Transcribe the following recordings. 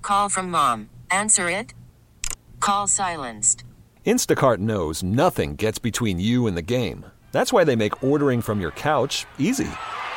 Call from mom. Answer it. Call silenced. Instacart knows nothing gets between you and the game. That's why they make ordering from your couch easy.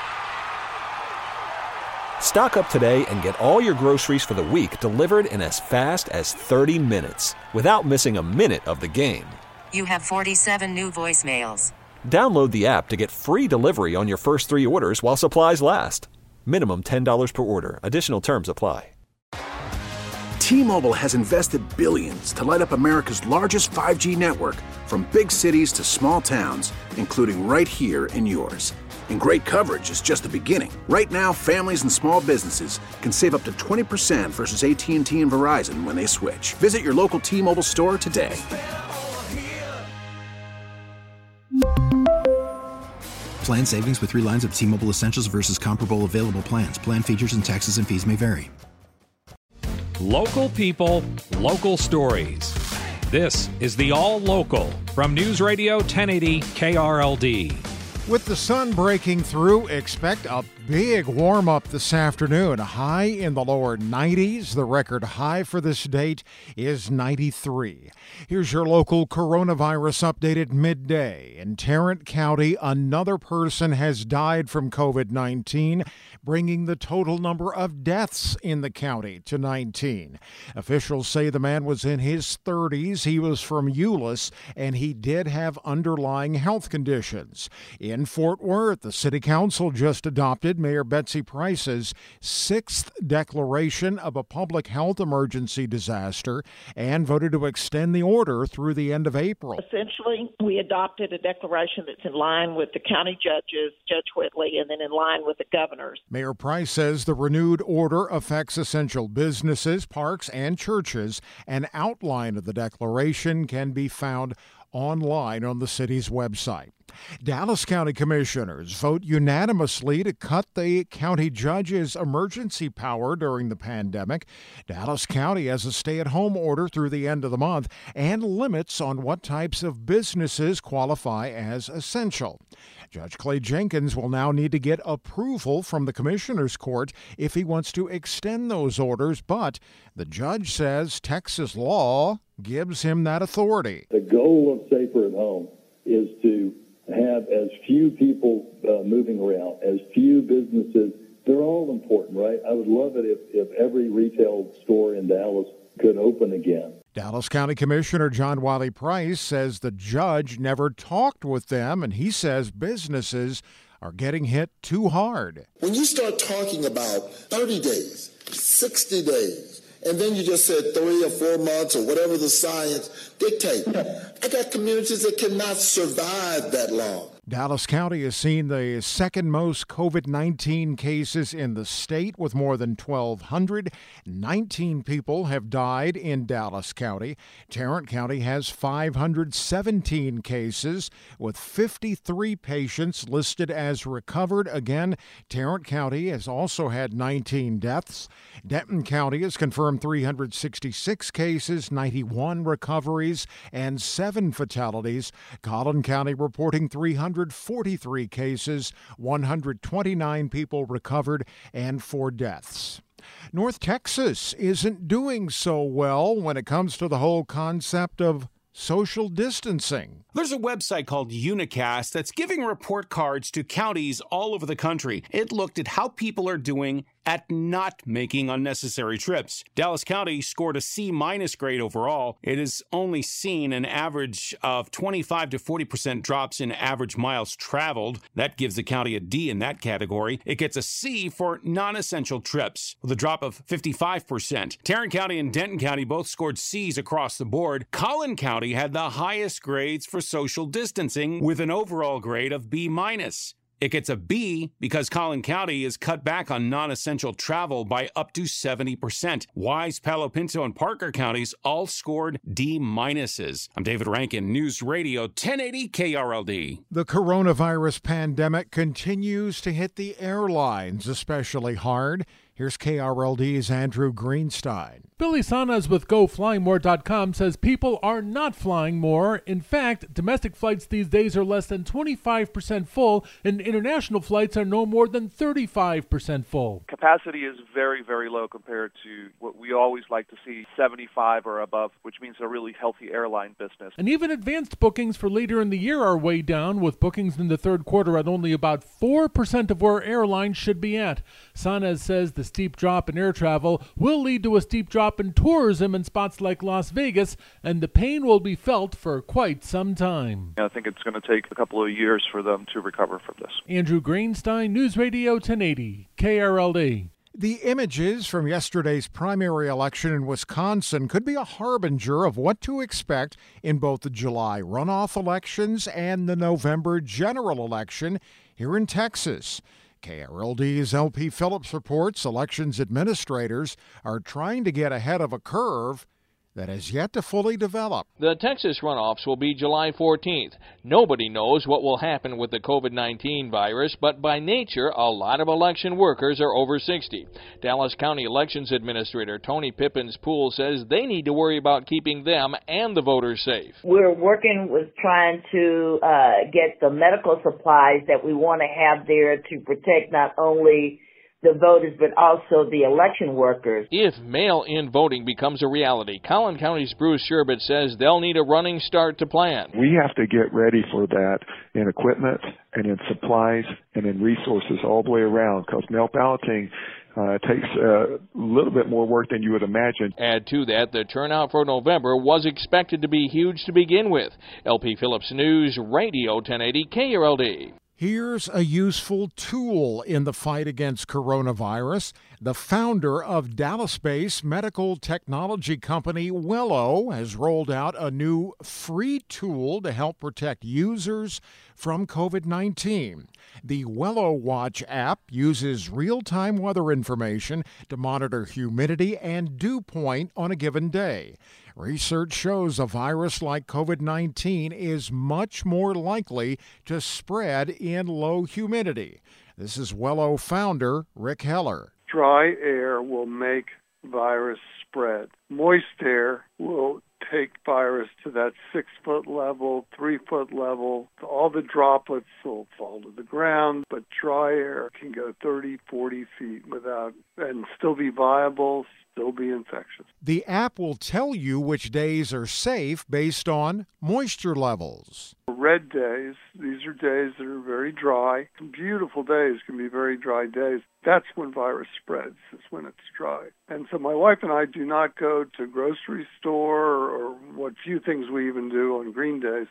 Stock up today and get all your groceries for the week delivered in as fast as 30 minutes without missing a minute of the game. You have 47 new voicemails. Download the app to get free delivery on your first 3 orders while supplies last. Minimum $10 per order. Additional terms apply. T-Mobile has invested billions to light up America's largest 5G network, from big cities to small towns, including right here in yours. And great coverage is just the beginning. Right now, families and small businesses can save up to 20% versus AT&T and Verizon when they switch. Visit your local T-Mobile store today. Plan savings with 3 lines of T-Mobile Essentials versus comparable available plans. Plan features and taxes and fees may vary. Local people, local stories. This is the All Local from News Radio 1080 KRLD. With the sun breaking through, expect a big warm-up this afternoon. A high in the lower 90s. The record high for this date is 93. Here's your local coronavirus update at midday. In Tarrant County, another person has died from COVID-19, bringing the total number of deaths in the county to 19. Officials say the man was in his 30s. He was from Euless, and he did have underlying health conditions. In Fort Worth, the city council just adopted Mayor Betsy Price's 6th declaration of a public health emergency disaster and voted to extend the order through the end of April. Essentially, we adopted a declaration that's in line with the county judges, Judge Whitley, and then in line with the governors. Mayor Price says the renewed order affects essential businesses, parks, and churches. An outline of the declaration can be found online on the city's website. Dallas County Commissioners vote unanimously to cut the county judge's emergency power during the pandemic. Dallas County has a stay-at-home order through the end of the month and limits on what types of businesses qualify as essential. Judge Clay Jenkins will now need to get approval from the Commissioner's Court if he wants to extend those orders, but the judge says Texas law gives him that authority. The goal of Safer at Home is to have as few people moving around, as few businesses. They're all important, right? I would love it if every retail store in Dallas could open again. Dallas County Commissioner John Wiley Price says the judge never talked with them, and he says businesses are getting hit too hard. When you start talking about 30 days, 60 days, and then you just said 3 or 4 months or whatever the science dictates, I got communities that cannot survive that long. Dallas County has seen the second most COVID-19 cases in the state with more than 1,200. 19 people have died in Dallas County. Tarrant County has 517 cases with 53 patients listed as recovered. Again, Tarrant County has also had 19 deaths. Denton County has confirmed 366 cases, 91 recoveries, and 7 fatalities. Collin County reporting 343 cases, 129 people recovered, and 4 deaths. North Texas isn't doing so well when it comes to the whole concept of social distancing. There's a website called Unicast that's giving report cards to counties all over the country. It looked at how people are doing at not making unnecessary trips. Dallas County scored a C- grade overall. It has only seen an average of 25 to 40% drops in average miles traveled. That gives the county a D in that category. It gets a C for non-essential trips, with a drop of 55%. Tarrant County and Denton County both scored C's across the board. Collin County had the highest grades for social distancing, with an overall grade of B-. It gets a B because Collin County has cut back on non-essential travel by up to 70%. Wise, Palo Pinto, and Parker counties all scored D-. I'm David Rankin, News Radio 1080 KRLD. The coronavirus pandemic continues to hit the airlines especially hard. Here's KRLD's Andrew Greenstein. Billy Sanas with GoFlyMore.com says people are not flying more. In fact, domestic flights these days are less than 25% full, and international flights are no more than 35% full. Capacity is very, very low compared to what we always like to see, 75 or above, which means a really healthy airline business. And even advanced bookings for later in the year are way down, with bookings in the third quarter at only about 4% of where airlines should be at. Sanas says the steep drop in air travel will lead to a steep drop in tourism in spots like Las Vegas, and the pain will be felt for quite some time. I think it's going to take a couple of years for them to recover from this. Andrew Greenstein, News Radio 1080, KRLD. The images from yesterday's primary election in Wisconsin could be a harbinger of what to expect in both the July runoff elections and the November general election here in Texas. KRLD's LP Phillips reports elections administrators are trying to get ahead of a curve that has yet to fully develop. The Texas runoffs will be July 14th. Nobody knows what will happen with the COVID-19 virus, but by nature, a lot of election workers are over 60. Dallas County Elections Administrator Tony Pippins-Poole says they need to worry about keeping them and the voters safe. We're working with trying to get the medical supplies that we want to have there to protect not only the voters, but also the election workers. If mail-in voting becomes a reality, Collin County's Bruce Sherbet says they'll need a running start to plan. We have to get ready for that in equipment and in supplies and in resources all the way around, because mail balloting takes a little bit more work than you would imagine. Add to that, the turnout for November was expected to be huge to begin with. LP Phillips News, Radio 1080 KRLD. Here's a useful tool in the fight against coronavirus. The founder of Dallas-based medical technology company Wello has rolled out a new free tool to help protect users from COVID-19. The Wello Watch app uses real-time weather information to monitor humidity and dew point on a given day. Research shows a virus like COVID-19 is much more likely to spread in low humidity. This is Wello founder Rick Heller. Dry air will make virus spread. Moist air will take virus to that 6-foot level, 3-foot level. All the droplets will fall to the ground, but dry air can go 30, 40 feet without and still be viable, still be infectious. The app will tell you which days are safe based on moisture levels. Red days, these are days that are very dry. Beautiful days can be very dry days. That's when virus spreads, is when it's dry. And so my wife and I do not go to grocery store or what few things we even do on green days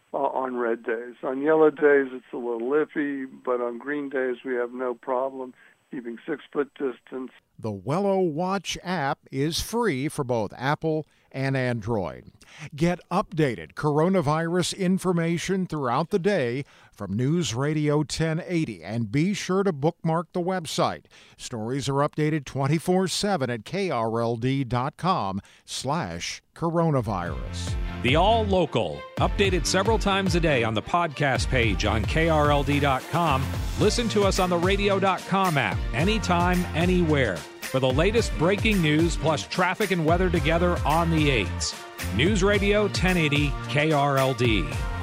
on red days. On yellow days, it's a little iffy, but on green days, we have no problem keeping 6-foot distance. The Wello Watch app is free for both Apple and Android. Get updated coronavirus information throughout the day from News Radio 1080, and be sure to bookmark the website. Stories are updated 24/7 at krld.com/coronavirus. The All Local, updated several times a day on the podcast page on krld.com. Listen to us on the radio.com app, anytime, anywhere, for the latest breaking news plus traffic and weather together on the 8s. News Radio 1080 KRLD.